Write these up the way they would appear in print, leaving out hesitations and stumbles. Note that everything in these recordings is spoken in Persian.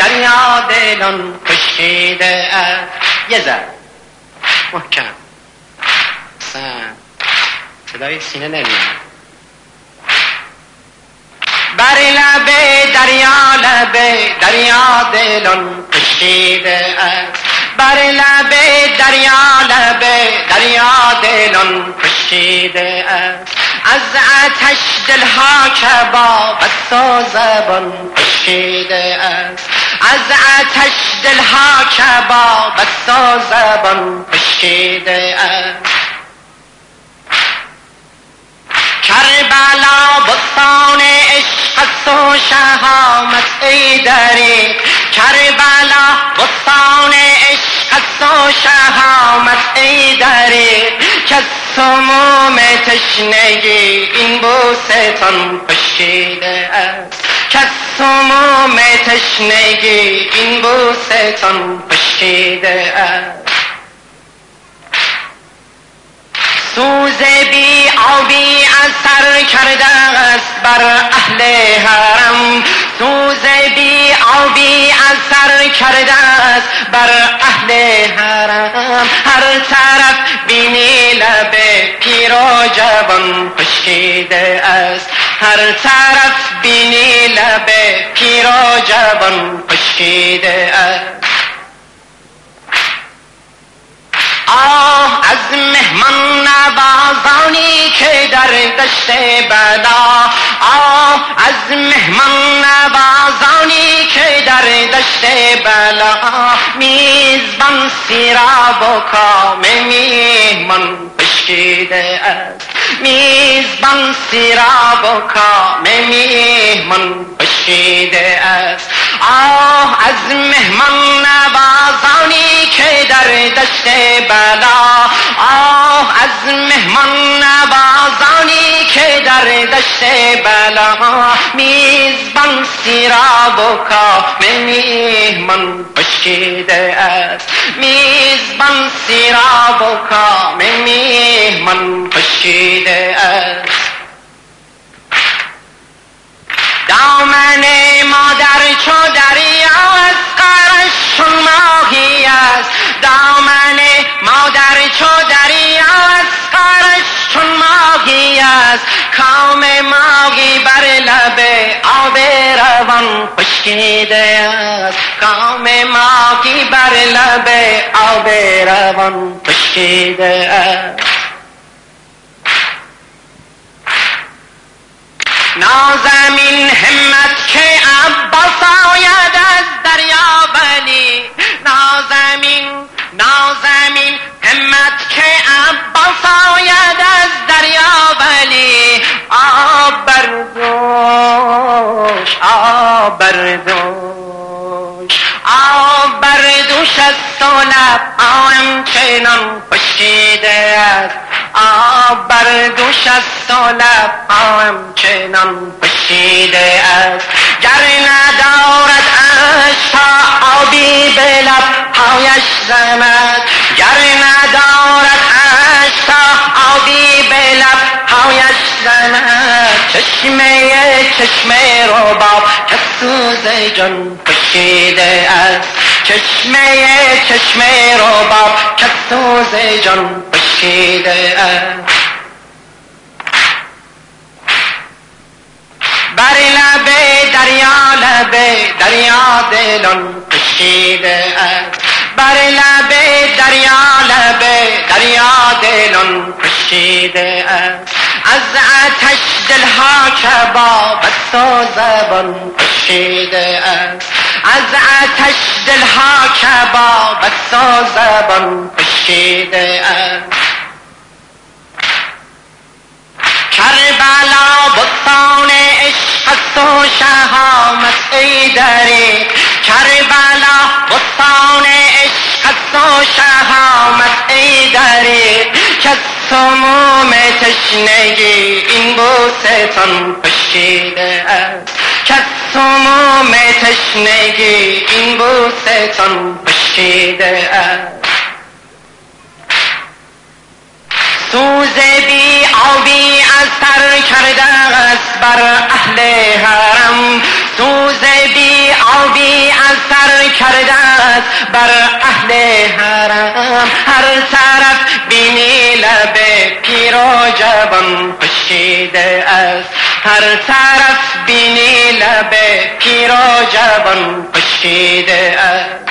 دریا دلان خشکیده است. یه ذره محکم صدای سینه نمیاد. بر لب دریا دلان خشکیده است. بر لب دریا دلان خشکیده است. از آتش دلها کباب است و زبان خشکیده است. از آتش دلها کباب است و زبان خشکیده است. کربلا بستان عشق است و شهامت ای دریغ. کربلا بستان عشق است و شهامت ای دریغ. که سموم تشنگی این بوستان خشکیده است. که سموم تشنگی این بوستان خشکیده است. سوز بی آبی اثر کرده است بر اهل حرم. سوز بی آبی اثر کرده است بر اهل حرم. هر طرف بینی لب پیر و جوان خشکیده است. هر طرف بینی لب پیر و جوان خشکیده است. آه از مهمان نوازانی که در دشت بلا. آه از مهمان نوازانی که در دشت بلا. میزبان سیراب و کام میهمان خشکیده است. میزبان سیراب و کام میهمان خشکیده است. آه از مهمان نوازانی که در دشت بلا. آه از مهمان نوازانی که در دشت بلا. میزبان سیراب و کام میهمان خشکیده است. میزبان سیراب و کام میهمان خشکیده است. دامن مادر چو دریا از قرش چون ماهی است. دامن مادر چو دریا از قرش چون ماهی است. کام ماهی بر لب آب روان خشکیده است. کام ماهی بر لب آب روان خشکیده است. نازمین همت که عباس آید از دریا ولی. نازمین همت که عباس آید از دریا ولی. آب بردوش آب بردوش آب بردوش است و لب همچنان خشکیده است. آب بردوش است و لب همچنان خشکیده است. گر ندارد اشک آبی به لب هایش زند. گر ندارد اشک آبی به لب هایش زند. چشمه رباب که سوز جان خشکیده است. چشمه رباب که سوز جان خشکیده است. بر لب دریا دلان خشکیده است. بر لب دریا دلان خشکیده است. از آتش دلها کباب است و زبان خشکیده است. از آتش دلها کباب است و زبان خشکیده است. کربلا بستان عشق است و شهامت ای دریغ. کربلا بستان عشق است و شهامت ای دریغ. که سموم تشنگی این بوستان خشکیده است. که سموم تشنگی این بوستان خشکیده است. سوز بی آبی اثر کرده است بر اهل حرم. سوز بی آبی اثر طرف بینی لب پیر و جوان خشکیده است، هر طرف بینی لب پیر و جوان خشکیده است.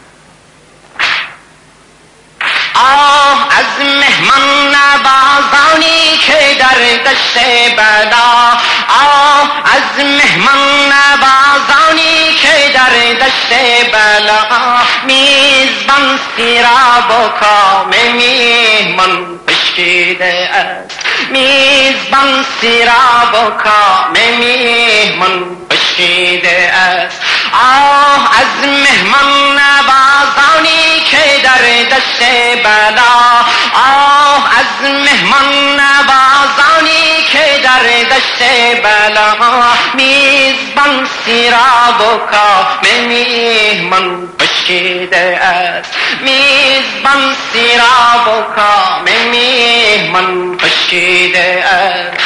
آه از مهمان نوازانی که در دشت بلا، آه از مهمان نوازانی که در دشت بلا، میزبان سیراب و کام میهمان خشکیده است، میزبان سیراب و کام میهمان خشکیده است. آه از مهمان نوازانی که در دشت بلا، آه از مهمان نوازانی که در دشت بلا، میزبان سیراب و کام میهمان خشکیده است، میزبان سیراب و کام میهمان خشکیده است.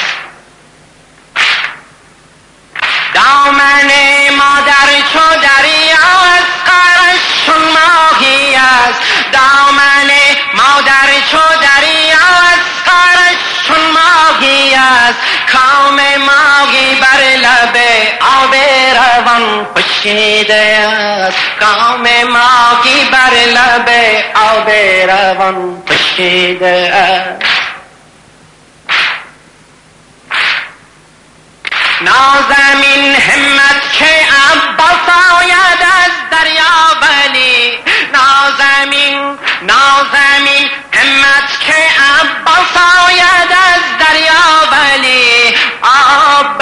دامن مادر چو دریا است، قرش چون ماهی است، دامن مادر چو دریا است، قرش چون ماهی است، کام ماهی بر لب آب روان خشکیده است، کام ماهی بر لب آب روان خشکیده است. نازمین همت که عباس آید از دریا ولی، نازمین همت که عباس آید از دریا ولی، آب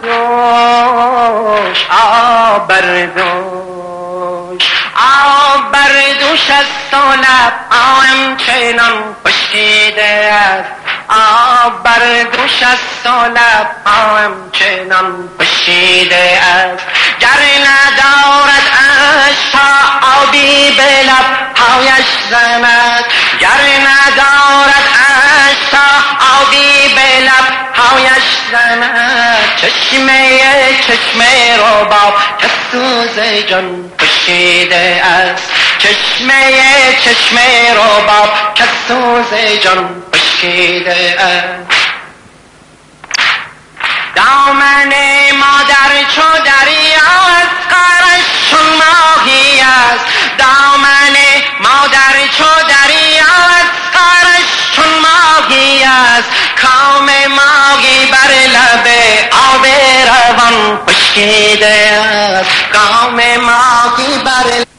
بردوش آب بردوش آب بردوش است و لب همچنان خشکیده است، آب بردوش است و لب همچنان خشکیده است. گر ندارد اشک آبی به لب هایش زند، گر ندارد اشک آبی به لب هایش زند، چشمه رباب که سوز جان خشکیده است، چشمه رباب که سوز جان خشکیده است. دامن مادر چو دریا است، قرش چون ماهی است، دامن مادر چو دریا است، قرش چون ماهی است، کام ماهی بر لب آب روان خشکیده است، کام ماهی بر